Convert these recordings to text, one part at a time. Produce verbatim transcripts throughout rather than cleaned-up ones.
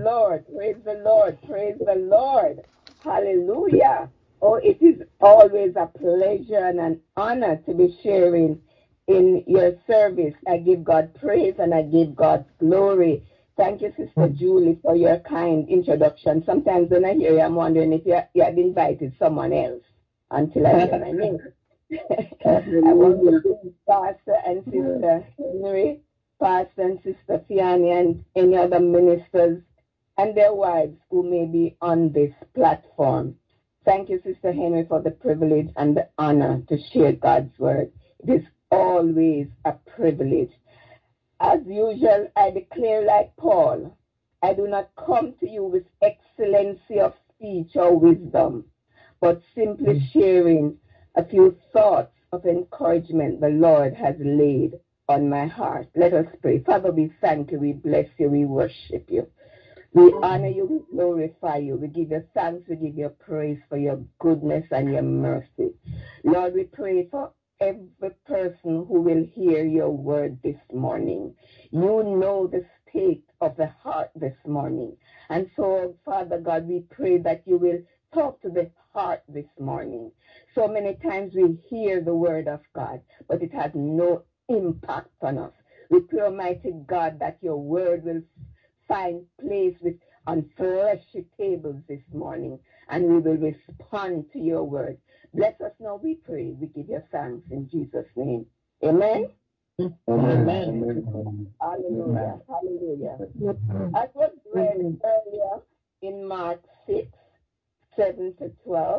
Lord. Praise the Lord. Praise the Lord. Hallelujah. Oh, it is always a pleasure and an honor to be sharing in your service. I give God praise and I give God glory. Thank you, Sister Julie, for your kind introduction. Sometimes when I hear you, I'm wondering if you, you had invited someone else until I hear my name. I want to thank Pastor and Sister Henry, Pastor and Sister Fiani, and any other ministers and their wives who may be on this platform. Thank you, Sister Henry, for the privilege and the honor to share God's word. It is always a privilege. As usual, I declare like Paul, I do not come to you with excellency of speech or wisdom, but simply sharing a few thoughts of encouragement the Lord has laid on my heart. Let us pray. Father, we thank you, we bless you, we worship you. We honor you, we glorify you. We give you thanks, we give you praise for your goodness and your mercy. Lord, we pray for every person who will hear your word this morning. You know the state of the heart this morning. And so, Father God, we pray that you will talk to the heart this morning. So many times we hear the word of God, but it has no impact on us. We pray, Almighty God, that your word will find place with on fleshy tables this morning, and we will respond to your word. Bless us now, we pray. We give you thanks in Jesus' name. Amen. Amen. Amen. Hallelujah. Hallelujah. As was read earlier in Mark six, seven to twelve,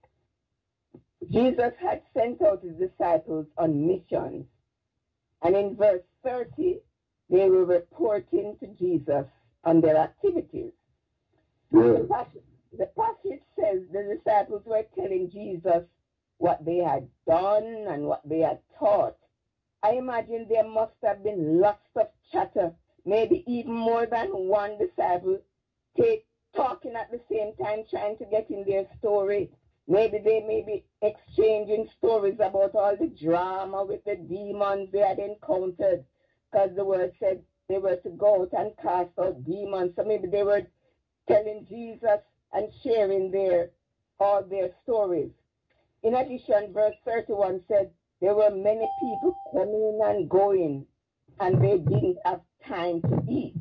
Jesus had sent out his disciples on missions. And in verse thirty, they were reporting to Jesus on their activities. Yes. The passage, the passage says the disciples were telling Jesus what they had done and what they had taught. I imagine there must have been lots of chatter, maybe even more than one disciple take, talking at the same time, trying to get in their story. Maybe they may be exchanging stories about all the drama with the demons they had encountered, because the word said they were to go out and cast out demons. So maybe they were telling Jesus and sharing their all their stories. In addition, verse thirty-one said there were many people coming and going, and they didn't have time to eat.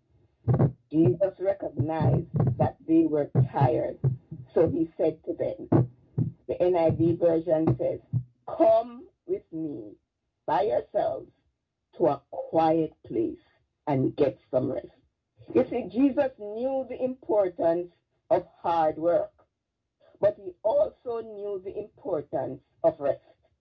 Jesus recognized that they were tired, so he said to them, the N I V version says, come with me by yourselves to a quiet place and get some rest. You see, Jesus knew the importance of hard work, but he also knew the importance of rest.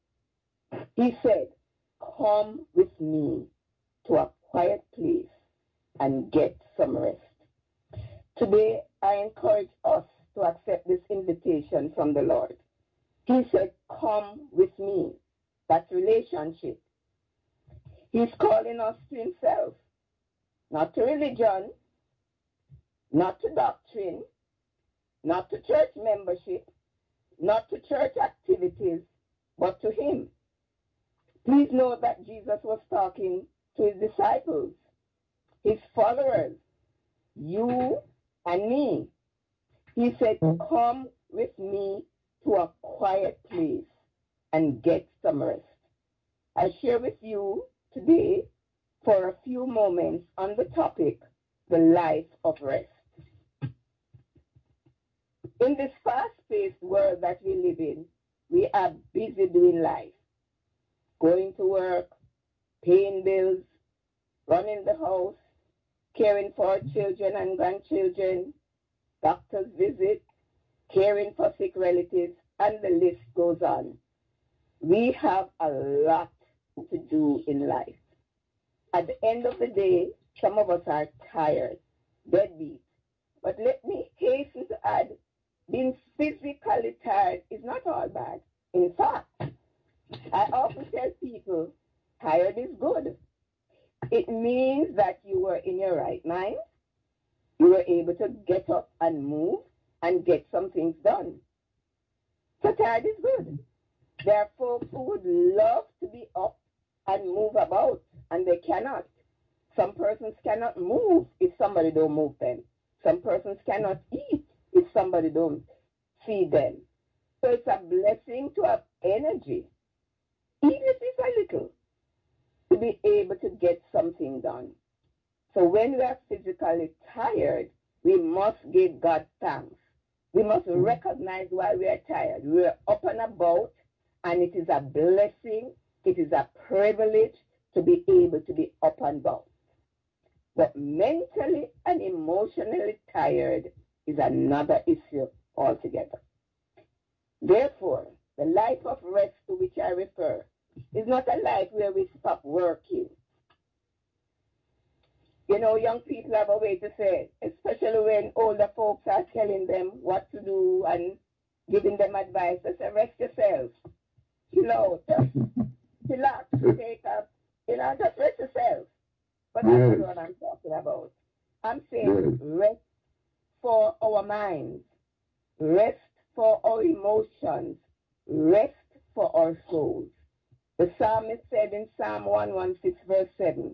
He said, come with me to a quiet place and get some rest. Today, I encourage us to accept this invitation from the Lord. He said, come with me. That's relationship. He's calling us to himself, not to religion, not to doctrine, not to church membership, not to church activities, but to him. Please note that Jesus was talking to his disciples, his followers, you and me. He said, come with me to a quiet place and get some rest. I share with you today for a few moments on the topic, the life of rest. In this fast-paced world that we live in, we are busy doing life, going to work, paying bills, running the house, caring for our children and grandchildren, doctor's visits, caring for sick relatives, and the list goes on. We have a lot to do in life. At the end of the day, some of us are tired, deadbeat. But let me hasten to add, being physically tired is not all bad. In fact, I often tell people, tired is good. It means that you were in your right mind, you were able to get up and move and get some things done. So tired is good. There are folks who would love to be up and move about, and they cannot. Some persons cannot move if somebody don't move them. Some persons cannot eat if somebody don't feed them. So it's a blessing to have energy, even if it's a little, to be able to get something done. So when we are physically tired, we must give God thanks. We must recognize why we are tired. We are up and about, and it is a blessing, it is a privilege to be able to be up and about. But mentally and emotionally tired is another issue altogether. Therefore, the life of rest to which I refer is not a life where we stop working. You know, young people have a way to say it, especially when older folks are telling them what to do and giving them advice. They say, rest yourself, chill out, just relax, take up, you know, just rest yourself. But that's Yes. not what I'm talking about. I'm saying yes. Rest for our minds, rest for our emotions, rest for our souls. The psalmist said in Psalm one sixteen, verse seven,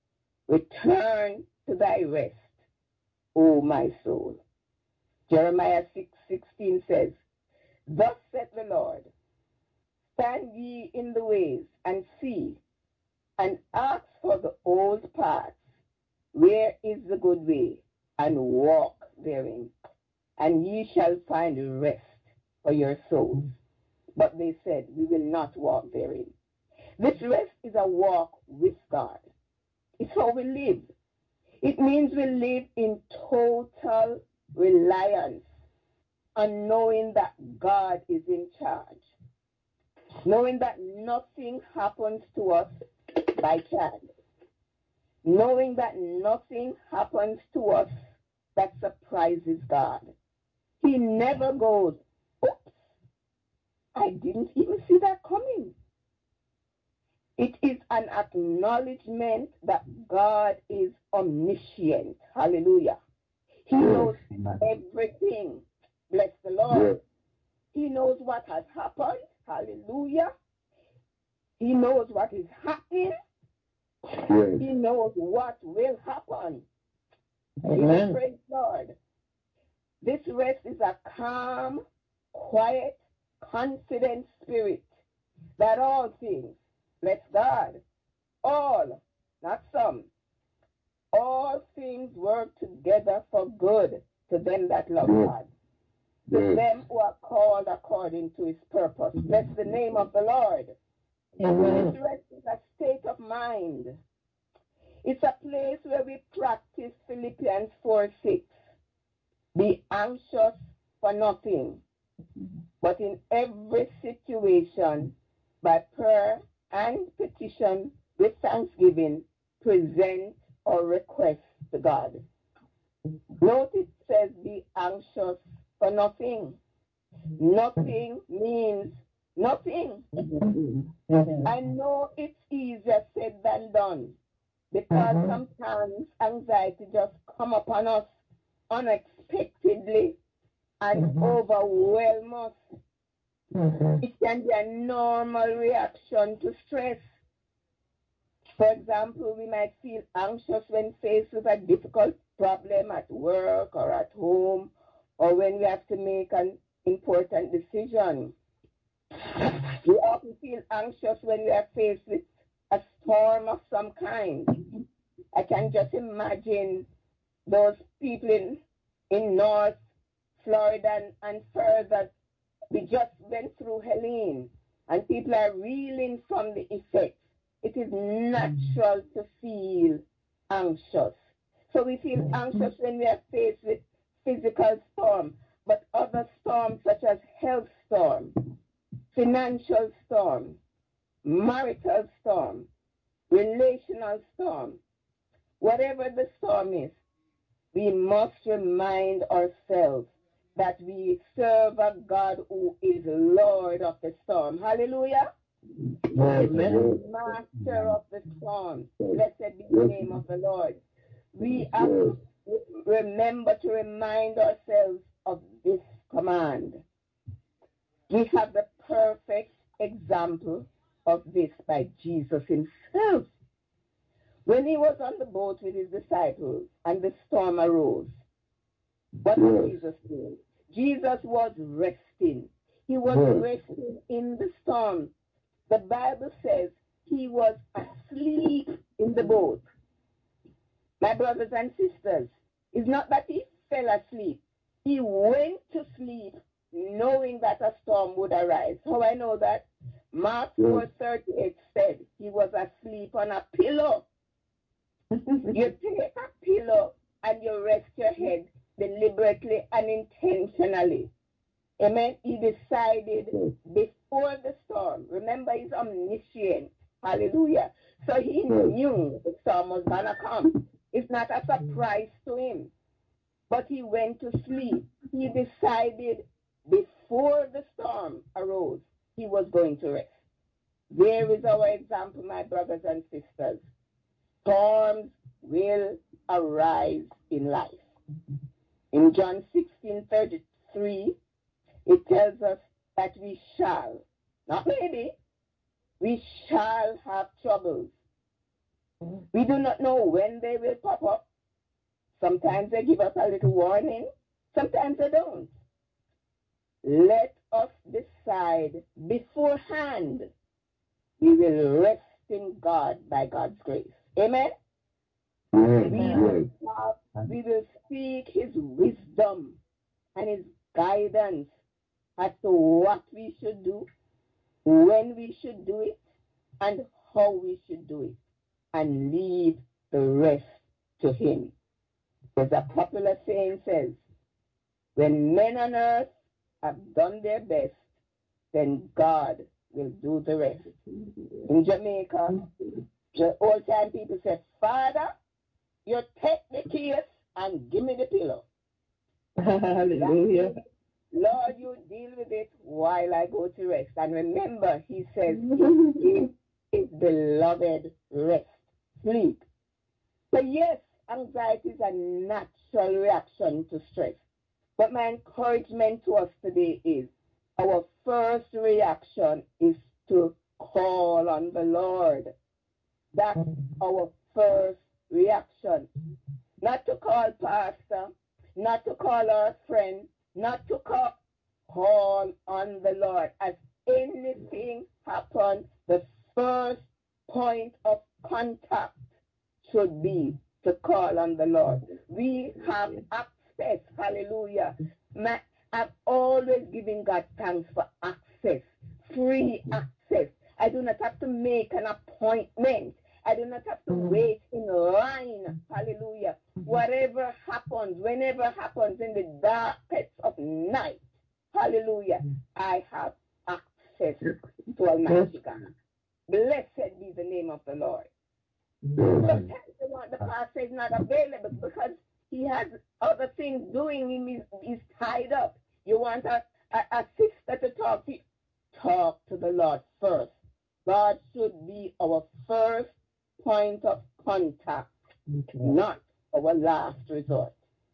return to thy rest, O my soul. Jeremiah six sixteen says, thus saith the Lord, stand ye in the ways and see, and ask for the old paths, where is the good way, and walk therein, and ye shall find rest for your souls. But they said, we will not walk therein. This rest is a walk with God. It's how we live. It means we live in total reliance on knowing that God is in charge, knowing that nothing happens to us by chance, knowing that nothing happens to us that surprises God. He never goes, oops, I didn't even see that coming. It is an acknowledgement that God is omniscient. Hallelujah. He knows everything. Bless the Lord. He knows what has happened. Hallelujah. He knows what is happening. Yes. He knows what will happen. Amen. Praise God. This rest is a calm, quiet, confident spirit that all things, bless God, all, not some, all things work together for good to them that love Yes. God, to Yes. them who are called according to his purpose. Bless the name of the Lord. Amen. This rest is a state of mind. It's a place where we practice Philippians four six. Be anxious for nothing, but in every situation, by prayer and petition with thanksgiving, present our request to God. Note it says be anxious for nothing. Nothing means nothing. I know it's easier said than done, because mm-hmm. sometimes anxiety just come upon us unexpectedly and mm-hmm. overwhelm us. Mm-hmm. It can be a normal reaction to stress. For example, we might feel anxious when faced with a difficult problem at work or at home, or when we have to make an important decision. We often feel anxious when we are faced with a storm of some kind. I can just imagine those people in, in North Florida and, and further. We just went through Helene, and people are reeling from the effects. It is natural to feel anxious. So we feel anxious when we are faced with physical storm, but other storms such as health storm, financial storm, marital storm, relational storm, whatever the storm is, we must remind ourselves that we serve a God who is Lord of the storm. Hallelujah. Amen. Master of the storm. Blessed be the name of the Lord. We have to remember to remind ourselves of this command. We have the perfect example of this by Jesus himself. When he was on the boat with his disciples and the storm arose, What was Yes. Jesus doing? Jesus was resting. He was Yes. resting in the storm. The Bible says he was asleep in the boat. My brothers and sisters, it's not that he fell asleep. He went to sleep knowing that a storm would arise. How I know that? Mark Yes. four thirty-eight said he was asleep on a pillow. You take a pillow and you rest your head deliberately and intentionally. Amen. He decided before the storm. Remember, he's omniscient. Hallelujah. So he knew the storm was going to come. It's not a surprise to him. But he went to sleep. He decided before the storm arose, he was going to rest. There is our example, my brothers and sisters. Storms will arise in life. In John sixteen thirty-three, it tells us that we shall, not maybe, we shall have troubles. We do not know when they will pop up. Sometimes they give us a little warning. Sometimes they don't. Let us decide beforehand. We will rest in God by God's grace. Amen? Yes. We Yes. will, have, we will seek his wisdom and his guidance as to what we should do, when we should do it, and how we should do it, and leave the rest to him. There's a popular saying says, when men on earth have done their best, then God will do the rest. In Jamaica, the old time people said, Father, you take the case and give me the pillow. Hallelujah. Lord, you deal with it while I go to rest. And remember, he says, he gives his beloved rest, sleep. So yes, anxiety is a natural reaction to stress. But my encouragement to us today is our first reaction is to call on the Lord. That's our first reaction. Not to call pastor, not to call our friend, not to call, call on the Lord. As anything happens, the first point of contact should be to call on the Lord. We have access, hallelujah. My, I'm always giving God thanks for access, free access. I do not have to make an appointment. I do not have to wait in line, hallelujah. Whatever happens, whenever happens in the darkest of night, hallelujah, I have access to Almighty God. Blessed be the name of the Lord. Sometimes you want the pastor is not available because he has other things doing. Him he's, he's tied up. You want a, a, a sister to talk to you. Talk to the Lord first. God should be our first point of contact, not our last resort.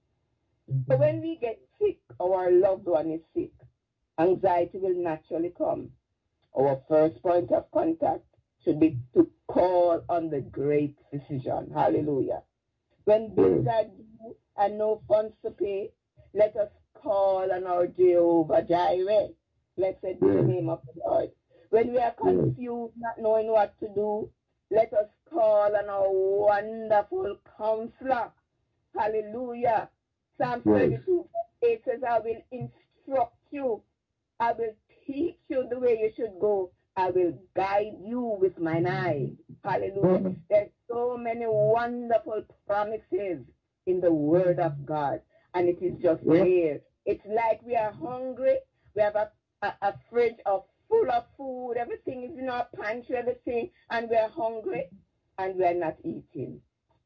So when we get sick or our loved one is sick, anxiety will naturally come. Our first point of contact should be to call on the great physician. Hallelujah. When bills are due and no funds to pay, let us call on our Jehovah Jireh. Blessed be the name of the Lord. When we are confused, not knowing what to do, let us call on our wonderful counselor. Hallelujah. Psalm thirty-two, eight says, I will instruct you. I will teach you the way you should go. I will guide you with mine eye. Hallelujah. Mm-hmm. There's so many wonderful promises in the Word of God, and it is just yeah. there. It's like we are hungry. We have a, a, a fridge of full of food. Everything is in our pantry, everything, and we are hungry, and we are not eating.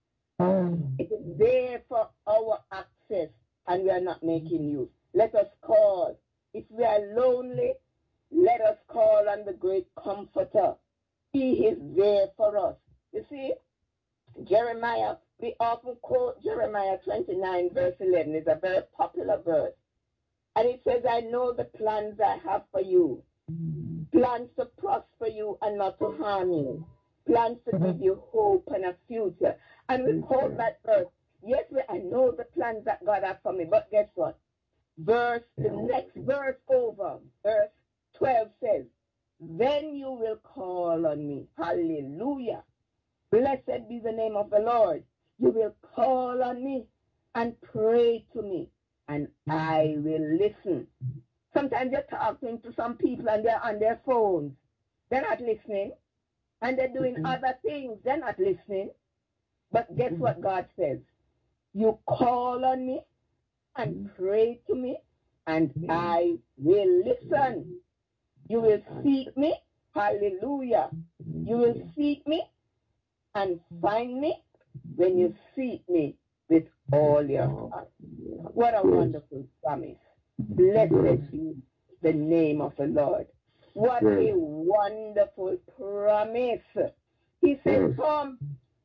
Mm. It is there for our access, and we are not making use. Let us call. If we are lonely, let us call on the great comforter. He is there for us. You see, Jeremiah, we often quote Jeremiah twenty-nine, verse eleven. It's a very popular verse. And it says, I know the plans I have for you. Plans to prosper you and not to harm you. Plans to give you hope and a future. And we quote that verse. yes, I know the plans that God has for me, but guess what? Verse, the next verse over, verse twelve says, then you will call on me. Hallelujah. Blessed be the name of the Lord. You will call on me and pray to me, and I will listen. Sometimes you're talking to some people and they're on their phones. They're not listening. And they're doing mm-hmm. other things. They're not listening. But guess mm-hmm. what God says? You call on me and mm-hmm. pray to me, and mm-hmm. I will listen. You will seek me. Hallelujah. You will seek me and find me when you seek me with all your heart. What a wonderful promise. Blessed be the name of the Lord. What a wonderful promise. He said, come,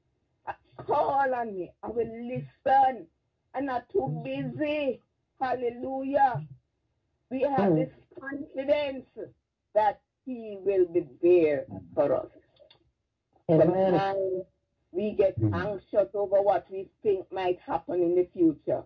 call on me. I will listen. I'm not too busy. Hallelujah. We have this confidence that he will be there for us. Amen. Sometimes we get anxious over what we think might happen in the future.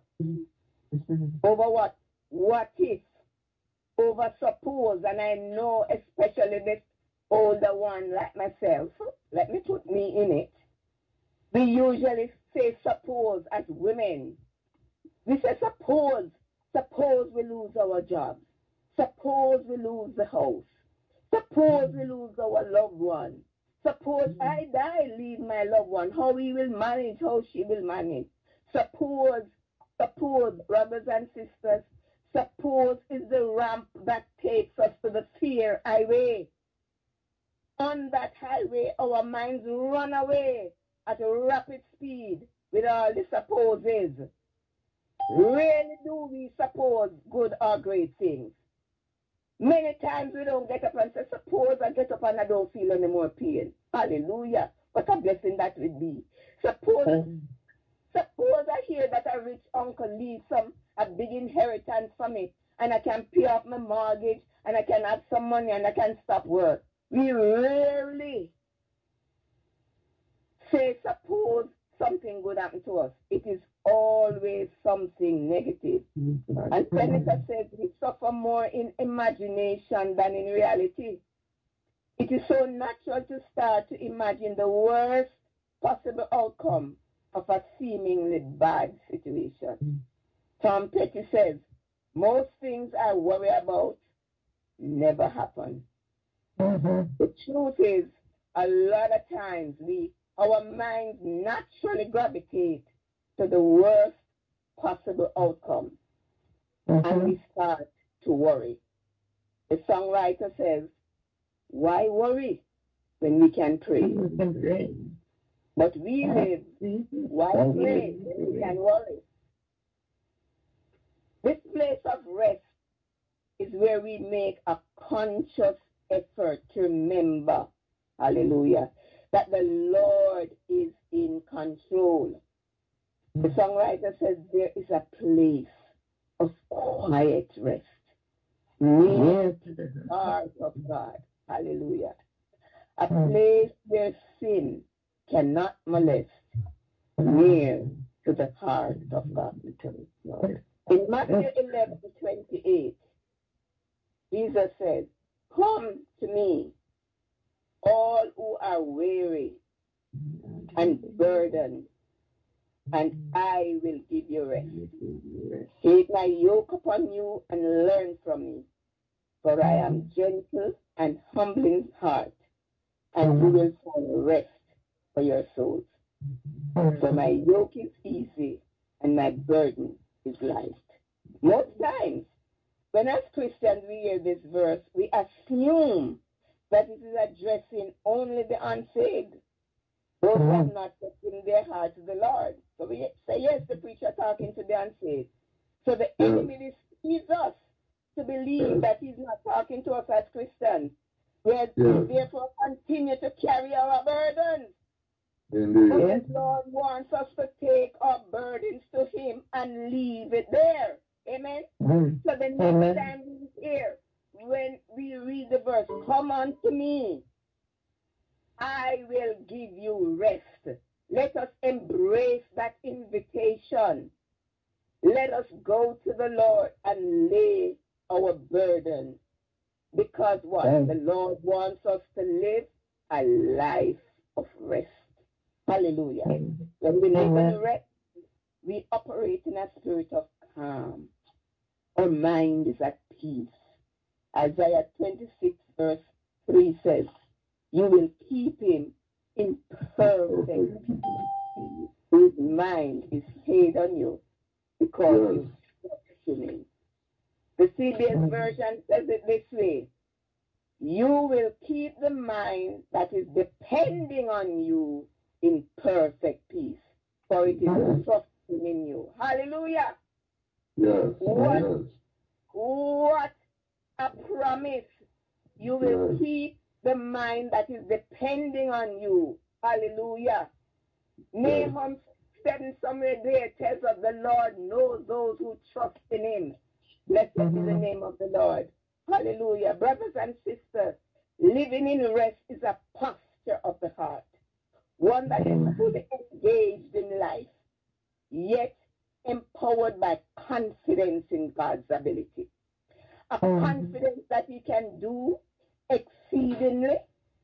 Over what? What if? Over suppose. And I know especially this older one like myself. Let me put me in it. We usually say suppose as women. We say suppose. Suppose we lose our jobs. Suppose we lose the house. Suppose we lose our loved one. Suppose I die, leave my loved one. How we will manage, how she will manage. Suppose, suppose, brothers and sisters, suppose is the ramp that takes us to the fear highway. On that highway, our minds run away at a rapid speed with all the supposes. Really do we suppose good or great things? Many times we don't get up and say, suppose I get up and I don't feel any more pain. Hallelujah. What a blessing that would be. Suppose, um, suppose I hear that a rich uncle leaves some a big inheritance for me and I can pay off my mortgage and I can have some money and I can stop work. We rarely say, suppose something good happened to us. It is always something negative. Mm-hmm. And Seneca says we suffer more in imagination than in reality. It is so natural to start to imagine the worst possible outcome of a seemingly bad situation. Mm-hmm. Tom Petty says, most things I worry about never happen. Mm-hmm. The truth is, a lot of times we our minds naturally gravitate to the worst possible outcome. Mm-hmm. And we start to worry. The songwriter says, why worry when we can pray? We can pray. But we live, why pray when we can worry? This place of rest is where we make a conscious effort to remember, hallelujah, that the Lord is in control. The songwriter says there is a place of quiet rest near to the heart of God. Hallelujah. A place where sin cannot molest, near to the heart of God. In Matthew eleven twenty-eight, Jesus says, come to me, all who are weary and burdened, and I will give you rest. Take my yoke upon you and learn from me, for I am gentle and humble in heart, and you will find rest for your souls. For my yoke is easy and my burden is light. Most times, when as Christians we hear this verse, we assume that it is addressing only the unsaved, those who have not given their heart to the Lord. So we say, yes, the preacher talking to the unsaved. So the enemy deceives us to believe that he's not talking to us as Christians. We are therefore continue to carry our burdens. Indeed. But the Lord wants us to take our burdens to him and leave it there. Amen? Mm. So the next Amen. time we hear, when we read the verse, come unto me, I will give you rest. Let us embrace that invitation. Let us go to the Lord and lay our burden. Because what? Amen. The Lord wants us to live a life of rest. Hallelujah. Amen. When we live Amen. in rest, we operate in a spirit of calm. Our mind is at peace. Isaiah twenty-six verse three says, you will keep him in perfect peace, whose mind is stayed on you because Yes. you trust in him. The C B S version says it this way, you will keep the mind that is depending on you in perfect peace, for it is trusting in you. Hallelujah. Yes. What, Yes. what a promise. You will Yes. keep the mind that is depending on you. Hallelujah. Nahum seven somewhere there tells us the Lord knows those who trust in him. Blessed be the name of the Lord. Hallelujah. Brothers and sisters, living in rest is a posture of the heart, one that is fully engaged in life, yet empowered by confidence in God's ability. A confidence that he can do exceedingly,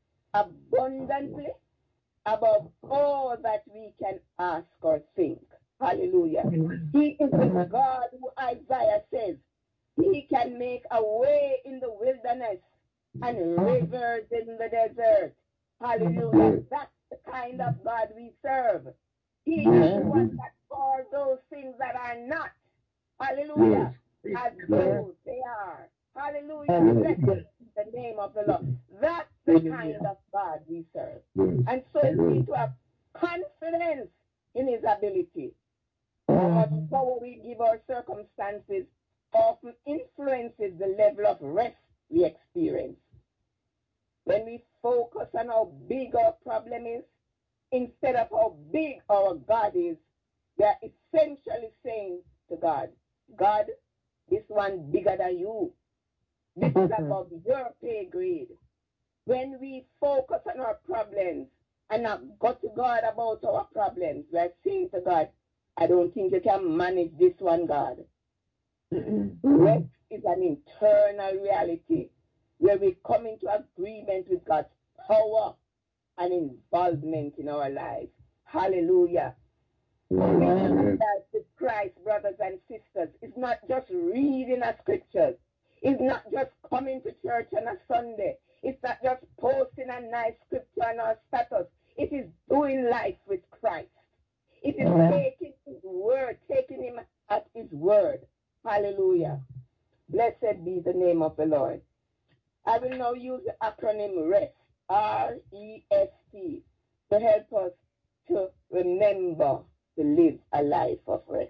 abundantly, above all that we can ask or think. Hallelujah. He is the God who Isaiah says, he can make a way in the wilderness and rivers in the desert. Hallelujah. That's the kind of God we serve. He is the one that calls those things that are not. Hallelujah. As though they are. Hallelujah. Blessed be the name of the Lord. That's the kind of God we serve. And so we need to have confidence in his ability. How much power we give our circumstances often influences the level of rest we experience. When we focus on how big our problem is, instead of how big our God is, we are essentially saying to God, God, this one bigger than you. This is above your pay grade. When we focus on our problems and not go to God about our problems, we are saying to God, I don't think you can manage this one, God. Rest is an internal reality where we come into agreement with God's power and involvement in our lives. Hallelujah. Living life with Christ, brothers and sisters, is not just reading a scriptures. It's not just coming to church on a Sunday. It's not just posting a nice scripture on our status. It is doing life with Christ. It is taking his word, taking him at his word. Hallelujah. Blessed be the name of the Lord. I will now use the acronym REST, R E S T, to help us to remember to live a life of rest.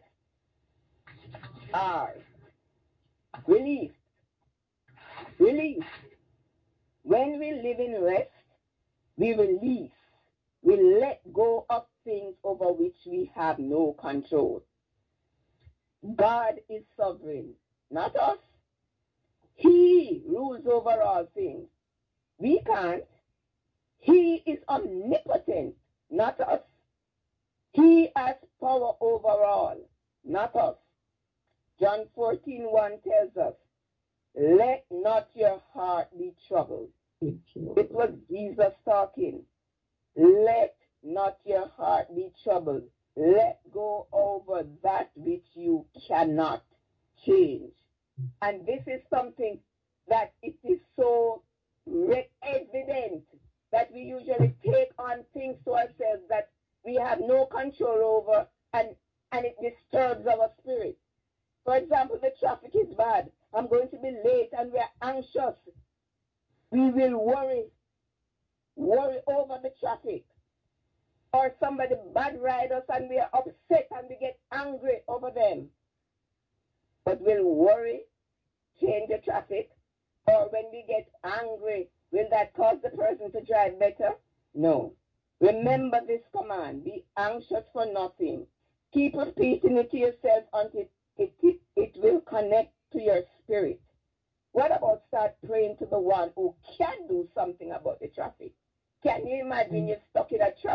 R, release. Release. When we live in rest, we release. We let go of things over which we have no control. God is sovereign, not us. He rules over all things. We can't. He is omnipotent, not us. He has power over all, not us. John fourteen one tells us, let not your heart be troubled. It was Jesus talking. Let not your heart be troubled. Let go over that which you cannot change. And this is something that it is so evident that we usually take on things to ourselves that we have no control over, and, and it disturbs our spirit. For example, the traffic is bad. I'm going to be late and we're anxious. We will worry, worry over the traffic. Or somebody bad ride us and we are upset and we get angry over them. But we'll worry, change the traffic. Or when we get angry, will that cause the person to drive better? No. Remember this command. Be anxious for nothing. Keep repeating it to yourself until it, it, it will connect to your spirit. What about start praying to the one who can do something about the traffic? Can you imagine you're stuck in a traffic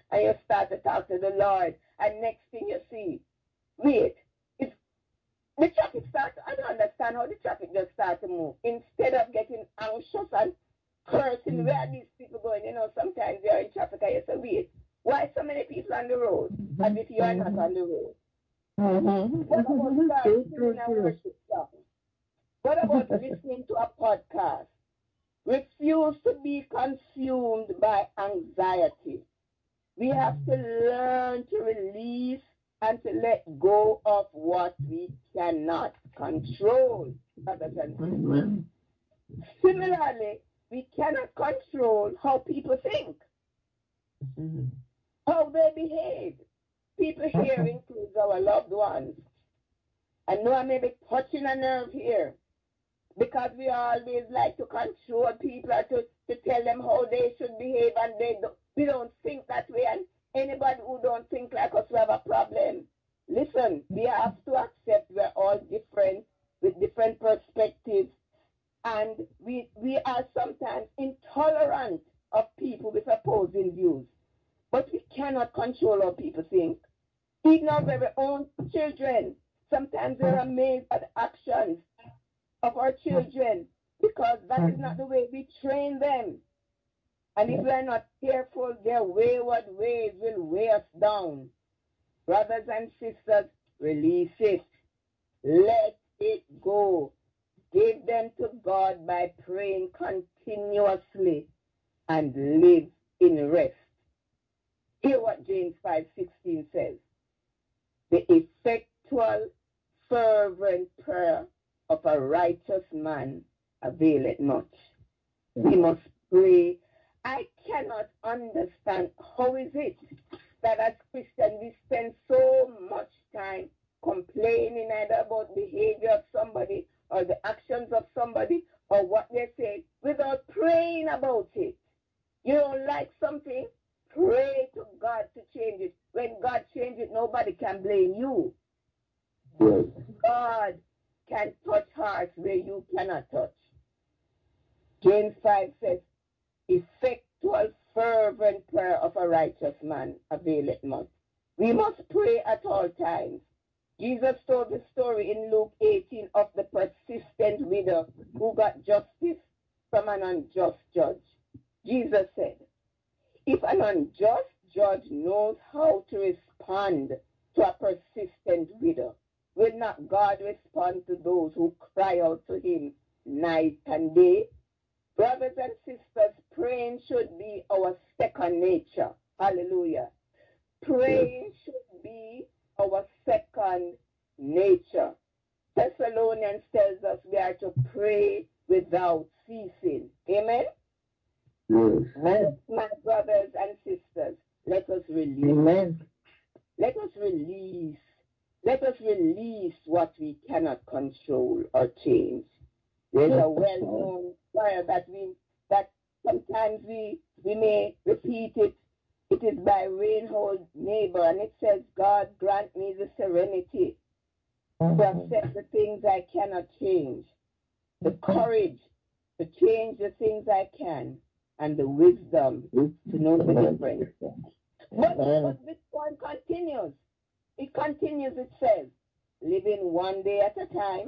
and you start to talk to the Lord, and next thing you see, wait, it's, the traffic starts, I don't understand how the traffic just starts to move. Instead of getting anxious and cursing, mm-hmm. where are these people going? You know, sometimes you're in traffic and you say, wait, why so many people on the road? Mm-hmm. As if you are not on the road. Mm-hmm. What about starting singing a worship song? What about listening to a podcast? Refuse to be consumed by anxiety. We have to learn to release and to let go of what we cannot control, brothers and sisters. Amen. Similarly, we cannot control how people think, mm-hmm. how they behave. People here includes our loved ones. I know I may be touching a nerve here because we always like to control people or to, to tell them how they should behave, and they do, we don't think that way. And anybody who don't think like us, we have a problem. Listen, we have to accept we're all different with different perspectives, and we we are sometimes intolerant of people with opposing views. But we cannot control how people think. Even our very own children, sometimes we're amazed at the actions of our children because that is not the way we train them. And if we are not careful, their wayward ways will weigh us down. Brothers and sisters, release it. Let it go. Give them to God by praying continuously and live in rest. Hear what James five sixteen says. The effectual, fervent prayer of a righteous man availeth much. We must pray. I cannot understand how is it that as Christians we spend so much time complaining either about behavior of somebody or the actions of somebody or what they say without praying about it. You don't like something, pray to God to change it. When God changes it, nobody can blame you. Yes. God can touch hearts where you cannot touch. James five says, effectual, fervent prayer of a righteous man availeth much. We must pray at all times. Jesus told the story in Luke eighteen of the persistent widow who got justice from an unjust judge. Jesus said, if an unjust judge knows how to respond to a persistent widow, will not God respond to those who cry out to him night and day? Brothers and sisters, praying should be our second nature. Hallelujah. Praying should be our second nature. Thessalonians tells us we are to pray without ceasing. Amen? Yes. Amen. My brothers and sisters, let us release. Amen. Let us release. Let us release what we cannot control or change. There's a well-known prayer that we that sometimes we we may repeat it. It is by Reinhold Niebuhr, and it says, God grant me the serenity mm-hmm. to accept the things I cannot change, the courage to change the things I can, and the wisdom to know the difference. But, but this one continues. It continues, it says, living one day at a time,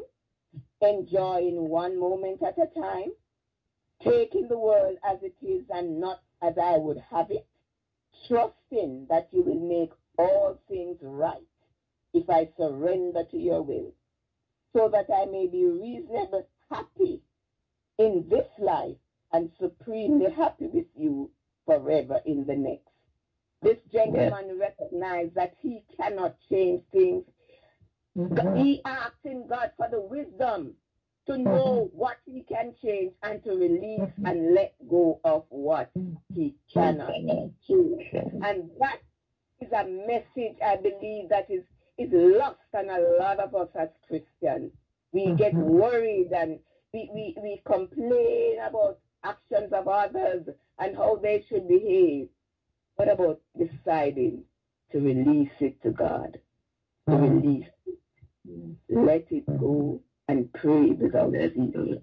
enjoying one moment at a time, taking the world as it is and not as I would have it, trusting that you will make all things right if I surrender to your will, so that I may be reasonably happy in this life and supremely happy with you forever in the next. This gentleman yes. recognized that he cannot change things. Mm-hmm. He asked in God for the wisdom to know mm-hmm. what he can change and to release mm-hmm. and let go of what he cannot change. And that is a message, I believe, that is, is lost on a lot of us as Christians. We mm-hmm. get worried and we, we, we complain about actions of others and how they should behave. What about deciding to release it to God? To mm-hmm. release it. Let it go and pray without ceasing.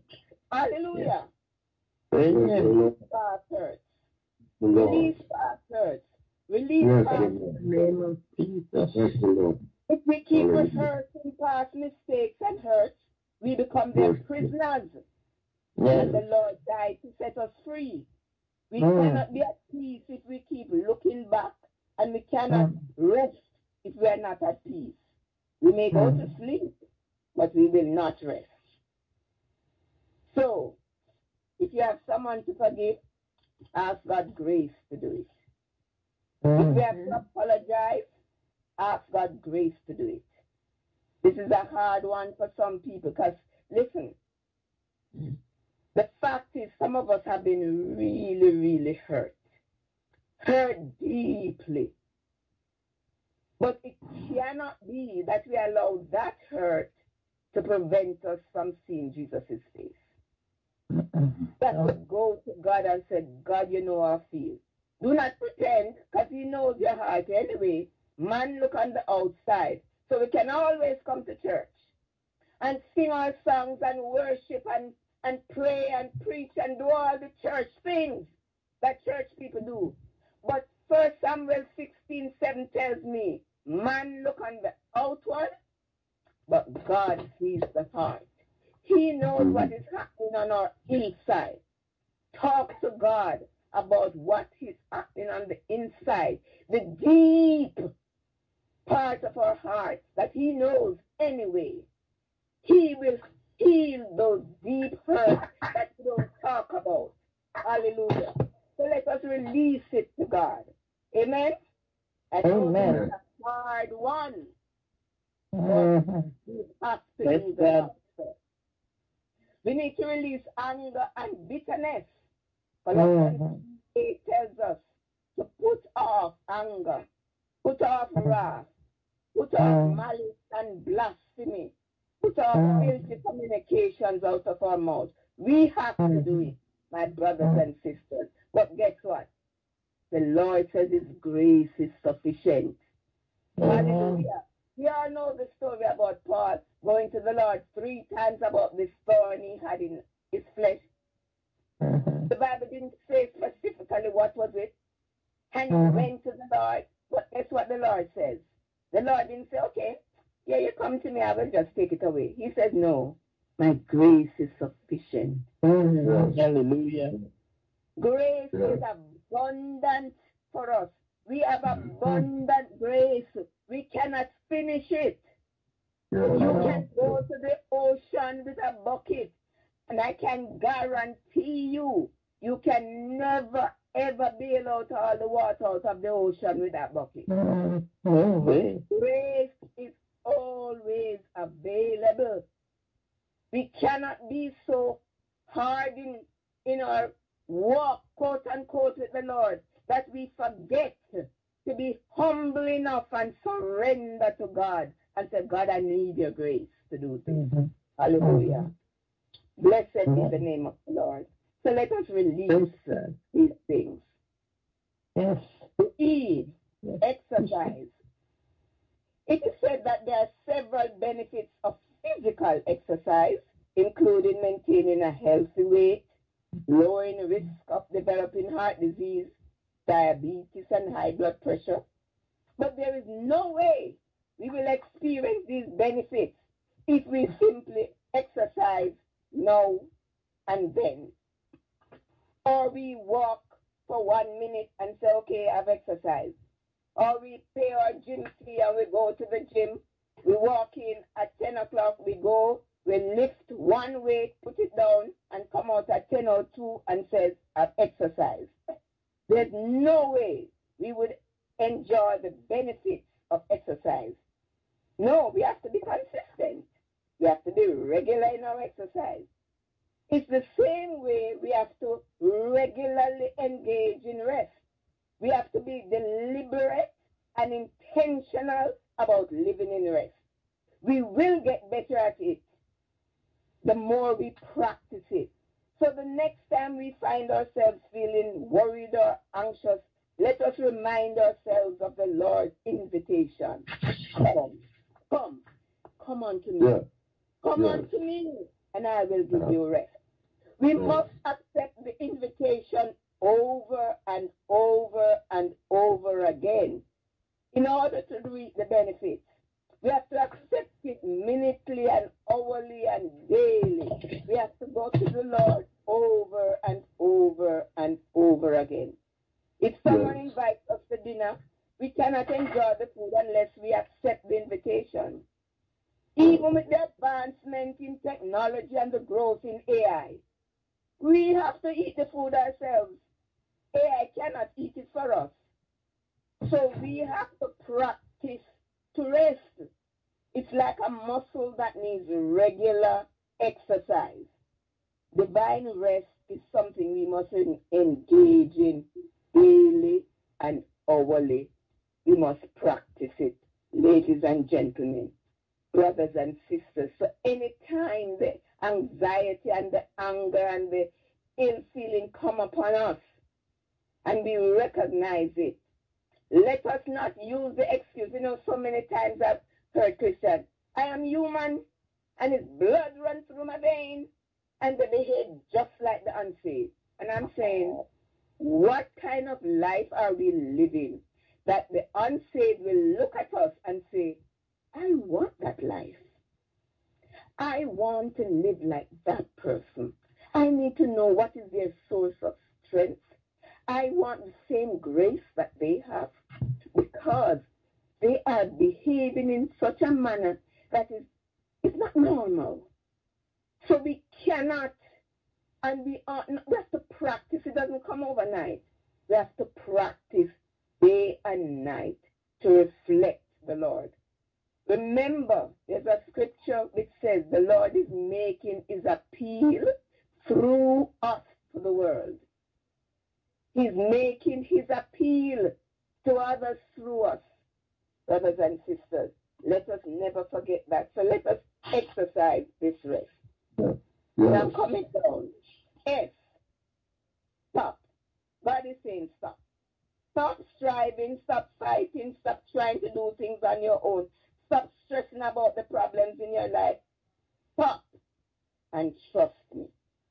Hallelujah. Amen. Release past hurts. Release past hurts. Release Yes, past. Lord. In the name of Jesus. Yes, Lord. If we keep Hallelujah. rehearsing past mistakes and hurts, we become their Yes. prisoners. Yes. And the Lord died to set us free. We Mm. cannot be at peace if we keep looking back, and we cannot Mm. rest if we are not at peace. We may go Mm. to sleep, but we will not rest. So, if you have someone to forgive, ask God grace to do it. If Mm. you have to apologize, ask God grace to do it. This is a hard one for some people because, listen, the fact is some of us have been really, really hurt. Hurt deeply. But it cannot be that we allow that hurt to prevent us from seeing Jesus' face. That No. would go to God and say, God, you know how I feel. Do not pretend, because he knows your heart anyway. Man look on the outside. So we can always come to church and sing our songs and worship and, and pray and preach and do all the church things that church people do. But First Samuel sixteen seven tells me, man look on the outward, but God sees the heart. He knows what is happening on our inside. Talk to God about what is happening on the inside, the deep part of our hearts that he knows anyway. He will heal those deep hurts that we don't talk about. Hallelujah. So let us release it to God. Amen? I know Amen. this is a hard one, but Mhm. we have to Yes, do the God. Lord's will. We need to release anger and bitterness. Mhm. Colossians eight tells us to put off anger, put off wrath, put off Mhm. malice and blasphemy, put off Mhm. filthy communications out of our mouth. We have to do it, my brothers and sisters. But guess what? The Lord says his grace is sufficient. Amen. Hallelujah. We all know the story about Paul going to the Lord three times about this thorn he had in his flesh. Mhm. The Bible didn't say specifically what was it. And he Mhm. went to the Lord. But guess what the Lord says? The Lord didn't say, okay, yeah, you come to me, I will just take it away. He says, no, my grace is sufficient. Mhm. Hallelujah. Grace Yes. is abundant for us. We have abundant grace. We cannot finish it. Yes. You Mhm. can go to the ocean with a bucket, and I can guarantee you, you can never, ever bail out all the water out of the ocean with that bucket. Mhm. No way. Grace is always available. We cannot be so hard in, in our walk, quote unquote, with the Lord, that we forget to be humble enough and surrender to God and say, God, I need your grace to do things. Mhm. Hallelujah. Blessed be Amen. the name of the Lord. So let us release Praise God. these things. Yes. E, Yes. exercise. It is said that there are several benefits of physical exercise, including maintaining a healthy weight, lowering the risk of developing heart disease, diabetes, and high blood pressure. But there is no way we will experience these benefits if we simply exercise now and then. Or we walk for one minute and say, okay, I've exercised. Or we pay our gym fee and we go to the gym. We walk in at ten o'clock, we go, we lift one weight, put it down, and come out at ten or two and says, I've exercised. There's no way we would enjoy the benefits of exercise. No, we have to be consistent. We have to be regular in our exercise. It's the same way we have to regularly engage in rest. We have to be deliberate and intentional about living in rest. We will get better at it the more we practice it. So the next time we find ourselves feeling worried or anxious, let us remind ourselves of the Lord's invitation. Come, come, come unto me. Yeah. Come Yes. unto me, and I will give Yeah. you rest. We Yes. must accept the invitation over and over and over again in order to reap the benefits. We have to accept it minutely and hourly and daily. We have to go to the Lord over and over and over again. If someone yes. invites us to dinner, we cannot enjoy the food unless we accept the invitation. Even with the advancement in technology and the growth in A I, we have to eat the food ourselves. A I cannot eat it for us. So we have to practice to rest. It's like a muscle that needs regular exercise. Divine rest is something we must engage in daily and hourly. We must practice it, ladies and gentlemen, brothers and sisters. So anytime the anxiety and the anger and the ill feeling come upon us and we recognize it, let us not use the excuse. You know, so many times I've heard Christians, I am human and his blood runs through my veins, and they behave just like the unsaved. And I'm saying, what kind of life are we living that the unsaved will look at us and say, I want that life. I want to live like that person. I need to know what is their source of strength. I want the same grace that they have, because they are behaving in such a manner that is it's not normal. So we cannot, and we are not, we have to practice. It doesn't come overnight. We have to practice day and night to reflect the Lord. Remember, there's a scripture which says the Lord is making his appeal through us to the world. He's making his appeal to others through us, brothers and sisters. Let us never forget that. So let us exercise this rest. Yes. And I'm coming down. S. Stop. God is saying stop. Stop striving, stop fighting, stop trying to do things on your own. Stop stressing about the problems in your life. Stop and trust me.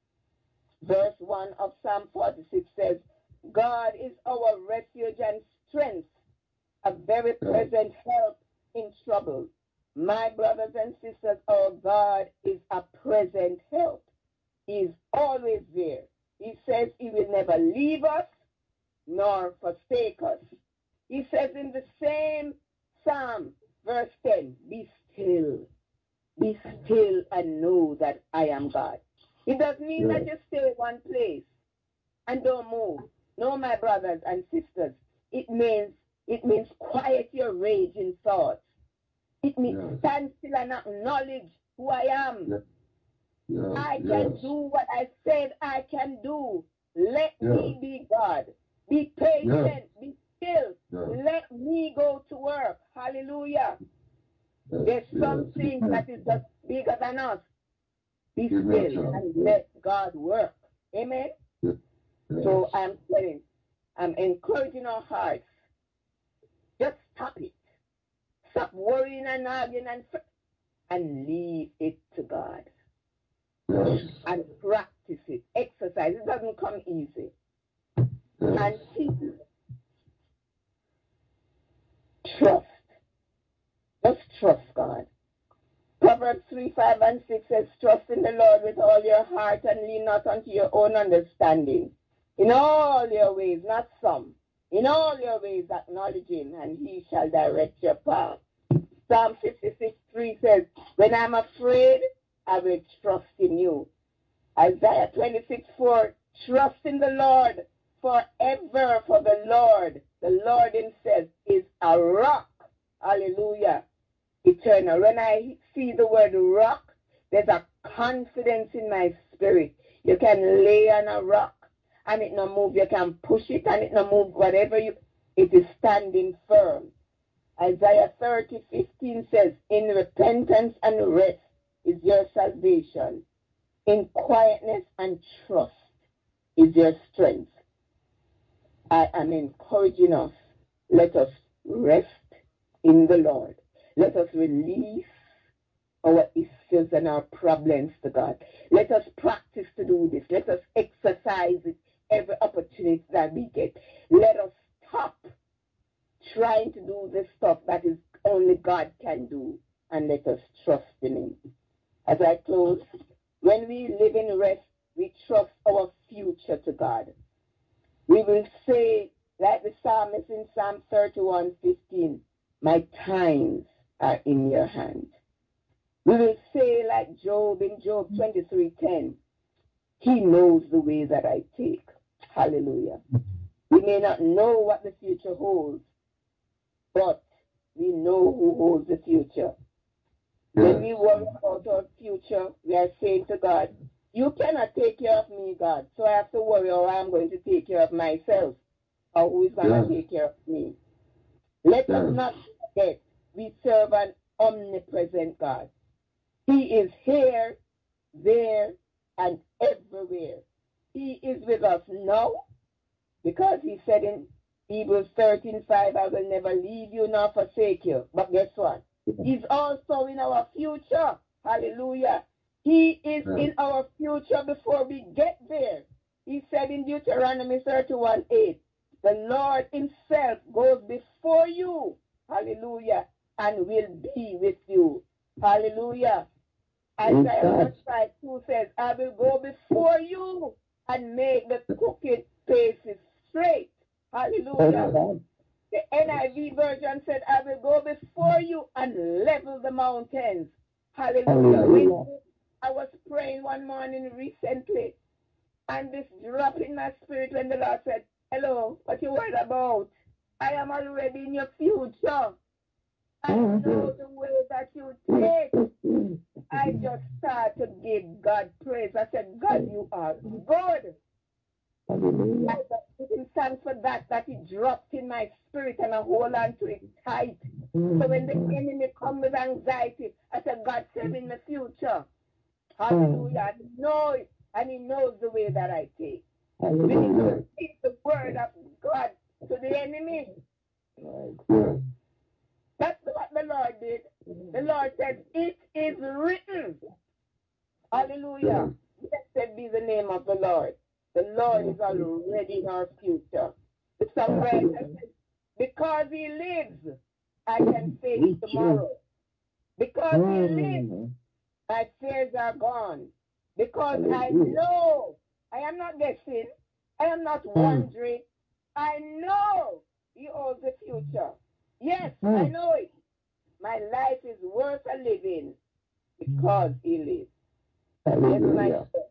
Verse one of Psalm forty-six says, God is our refuge and strength, a very present help in trouble. My brothers and sisters, our God is a present help. He is always there. He says he will never leave us nor forsake us. He says in the same Psalm, verse ten, be still. Be still and know that I am God. It doesn't mean yeah. that you stay in one place and don't move. No, my brothers and sisters. It means it means quiet your raging thoughts. It means yes. stand still and acknowledge who I am. Yes. Yes. I can yes. do what I said I can do. Let yes. me be God. Be patient. Yes. Be still. Yes. Let me go to work. Hallelujah. Yes. There's yes. something yes. that is just bigger than us. Be Amen. still and let God work. Amen? Yes. Yes. So I'm saying, I'm encouraging our hearts. Just stop it. Stop worrying and arguing and and leave it to God. Yes. And practice it. Exercise. It doesn't come easy. Yes. And keep trust. Just trust God. Proverbs three, five, and six says, trust in the Lord with all your heart and lean not unto your own understanding. In all your ways, not some. In all your ways acknowledge him, and he shall direct your path. Psalm fifty-six, three says, when I'm afraid, I will trust in you. Isaiah twenty-six, four, trust in the Lord forever, for the Lord, the Lord himself, is a rock. Hallelujah. Eternal. When I see the word rock, there's a confidence in my spirit. You can lay on a rock and it no move. You can push it and it no move. Whatever you, it is standing firm. Isaiah thirty, fifteen says, in repentance and rest is your salvation. In quietness and trust is your strength. I am encouraging us. Let us rest in the Lord. Let us release our issues and our problems to God. Let us practice to do this. Let us exercise it every opportunity that we get. Let us stop trying to do the stuff that is only God can do, and let us trust in Him. As I close, when we live in rest, we trust our future to God. We will say, like the psalmist in Psalm thirty-one fifteen, my times are in your hand. We will say, like Job in Job twenty-three ten, He knows the way that I take. Hallelujah. We may not know what the future holds, but we know who holds the future. Yes. When we worry about our future, we are saying to God, you cannot take care of me, God, so I have to worry how I'm going to take care of myself, or who is going to Yes. take care of me. Let Yes. us not forget we serve an omnipresent God. He is here, there, and everywhere. He is with us now because He said in Hebrews thirteen five, I will never leave you nor forsake you. But guess what? He's also in our future. Hallelujah. He is Yes. in our future before we get there. He said in Deuteronomy thirty-one eight, the Lord Himself goes before you. Hallelujah. And will be with you. Hallelujah. Isaiah forty-five two says, I will go before you and make the crooked places straight. Hallelujah. The N I V version said, I will go before you and level the mountains. Hallelujah. Hallelujah. When I was praying one morning recently, and this dropped in my spirit when the Lord said, hello, what you worried about? I am already in your future. I know the way that you take. I just started to give God praise. I said, God, you are good. Hallelujah. I just give Him thanks for that, that it dropped in my spirit and I hold on to it tight. So when the enemy comes with anxiety, I said, God, save me in the future. Hallelujah. And He knows, and He knows the way that I take. We need to Hallelujah. speak the word of God to the enemy. Yes. That's what the Lord did. The Lord says, it is written. Hallelujah. Blessed be the name of the Lord. The Lord is already in our future. The songwriter says, because He lives, I can face tomorrow. Because He lives, my fears are gone. Because I know, I am not guessing, I am not wondering, I know He owns the future. Yes, I know it. My life is worth a living because He lives. Yes, my Hallelujah. son.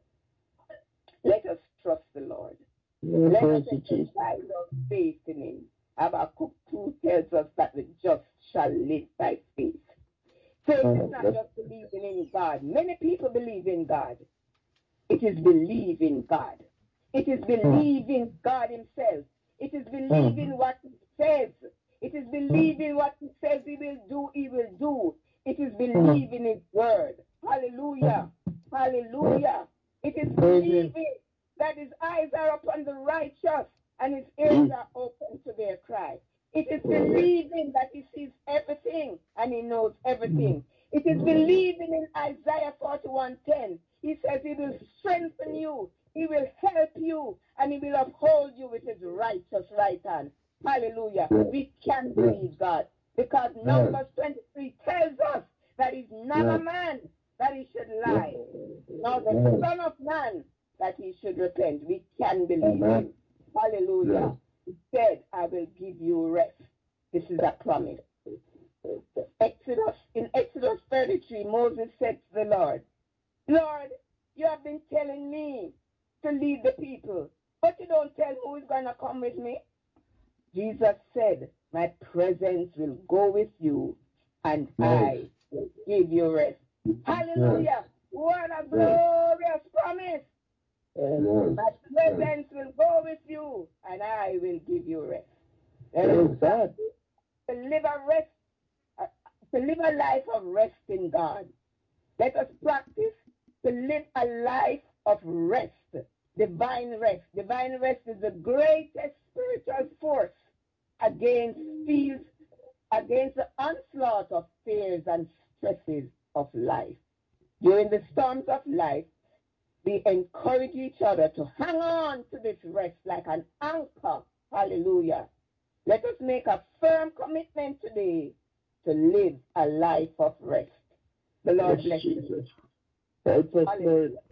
Let us trust the Lord. Yes, Let us praise you, Jesus. exercise our faith in Him. Habakkuk two tells us that the just shall live by faith. Faith is not Yes. just believing in God. Many people believe in God. It is believing God. It is believing God Himself. It is believing what He says. It is believing what He says He will do, He will do. It is believing His word. Hallelujah. Hallelujah. It is believing that His eyes are upon the righteous and His ears are open to their cry. It is believing that He sees everything and He knows everything. It is believing in Isaiah forty-one ten. He says He will strengthen you, He will help you, and He will uphold you with His righteous right hand. Hallelujah. We can believe God because Numbers twenty-three tells us that He's not a man that He should lie, nor the Son of Man that He should repent. We can believe Him. Hallelujah. He said, I will give you rest. This is a promise. Exodus, in Exodus thirty-three, Moses said to the Lord, Lord, you have been telling me to lead the people, but you don't tell who is going to come with me. Jesus said, my presence will go with you, and I will give you rest. Hallelujah. What a glorious promise. Yes. My presence will go with you, and I will give you rest. Let us Praise God. to live a rest, uh, to live a life of rest in God. Let us practice to live a life of rest, divine rest. Divine rest is the greatest spiritual force against fears, against the onslaught of fears and stresses of life. During the storms of life, we encourage each other to hang on to this rest like an anchor. Hallelujah. Let us make a firm commitment today to live a life of rest. The Lord Yes, bless you. Jesus. Help us, Hallelujah. Lord.